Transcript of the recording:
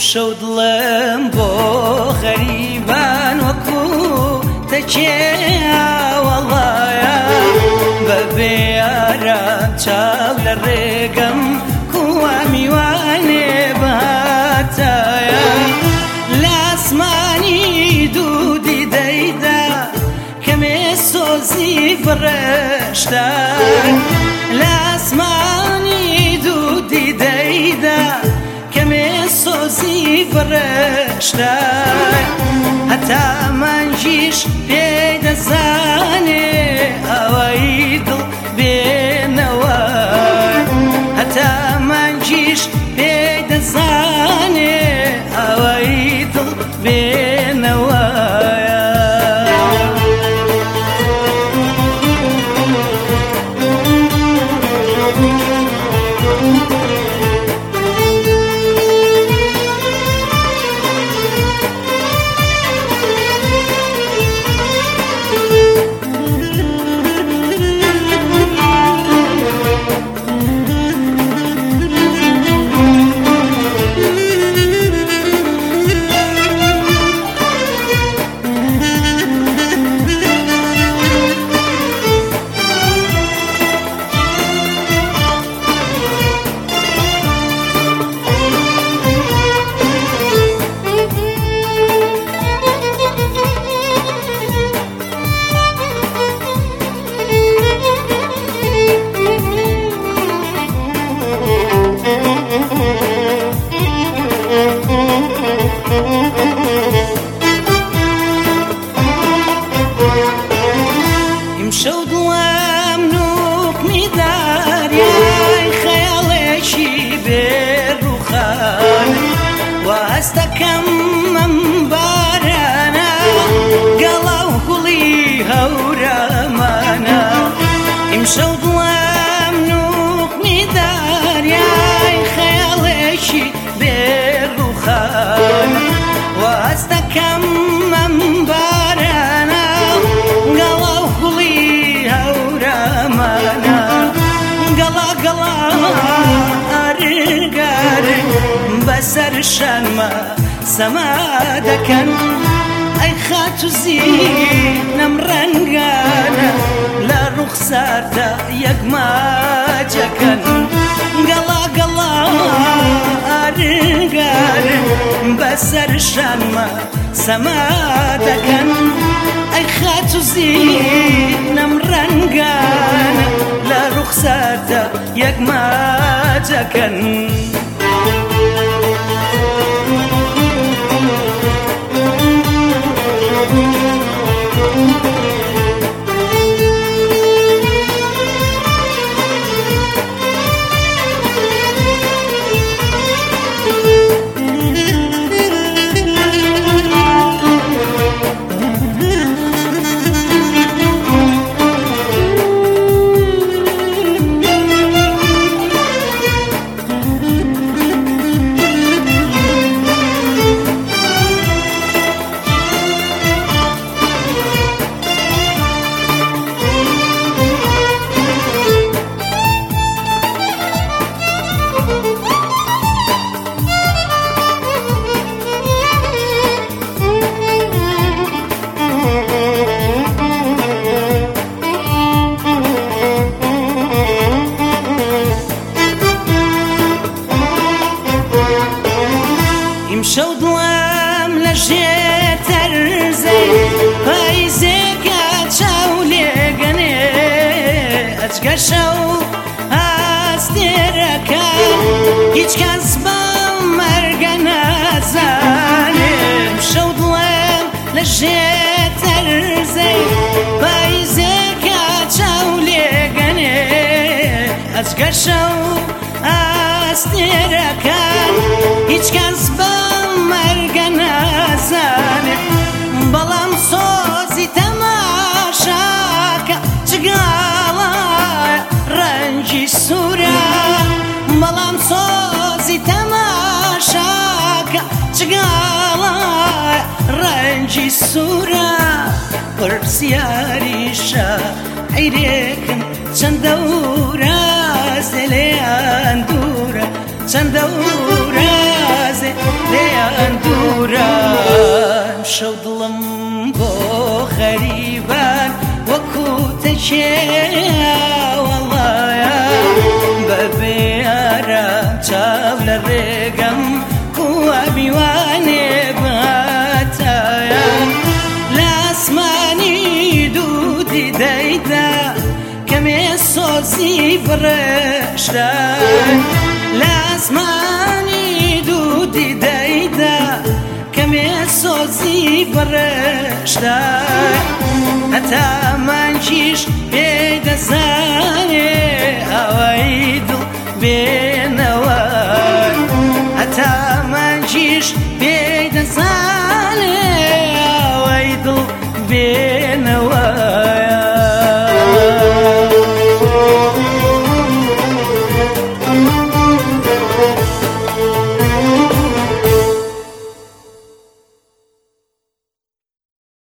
ئیمشەو دڵم بۆ غەریبان وەکو تەکێیا وەڵایە بەبێ یاران چاو لە ڕێگەم کووا میوانێ بەهاتایە لە ئاسمانی دوودی دەیدا کەمێ سۆزی فرەشتان لە ئاسمانی دوودی دەیدا کەمێ سۆزی فرەشتان هەتا مانجیش پێی دەزانێ ئەوەی دڵ بێنەوە هەتا مانجیش پێی دەزانێ ئەوەی دڵ بێنەوە ئیمشەو دڵم نوقمی داریای خەیاڵێکی بێڕووخان وا هەستەکەم ئەم بارانە گەڵا و گوڵی هەورەمانە ئیمشەو دڵم نوقمی داریای خەیاڵێکی بێڕووخان وا هەستەکەم ئەم بارانە گەڵا و گوڵی هەورەمانە گەڵا گەڵا ئارگارن بەسەر شانمە سەما دەکەن ئەی خات و زینەم ڕەنگانە لە ڕوخساردا یەکماجەکەن گەڵا گەڵا ئارگارن بەسەر شانمە سەما دەکەن ئەی خات و زینەم ڕەنگانە لە ڕوخساردا یەکماجەکەن ئیمشەو دڵم لە ژێر تەرزەی پاییزێکە چاو لێگەنێ ئەجگە شەو ئاستێرەکە هیچ کەس بەم مەرگە نازانێ ئیمشەو دڵم لە ژێر تەرزەی پاییزێکە چاو لێگەنێ ئەجگە شەو ئاستێرەکان هیچ کەس بەم مەرگە نازانێ بەڵام سۆزی تەماشاکە چگاڵایە ڕەنجی سوورە بەڵام سۆزی تەماشاکە چگاڵایە ڕەنجی سوورە پرسیاریشە عیرێکم چەندە ورازێ لێیان دوورە چەندە ورازێ لێیان دوورم شەو دڵم بۆ غەریبان وەکو تەکێیا وەڵایە بەبێ ئارام چاو لە ڕێگەم کووە میوانێ باتایە لە ئاسمانی دوودی دەیدا کەمێ سۆزی بڕێشدا لە ئاسمانی دوودی دەیدا کەمێ سۆزی بڕێشدا هەتا مانگیش پێدەزانێ ئەوەی دڵ بێنەوە هەتا مانگیش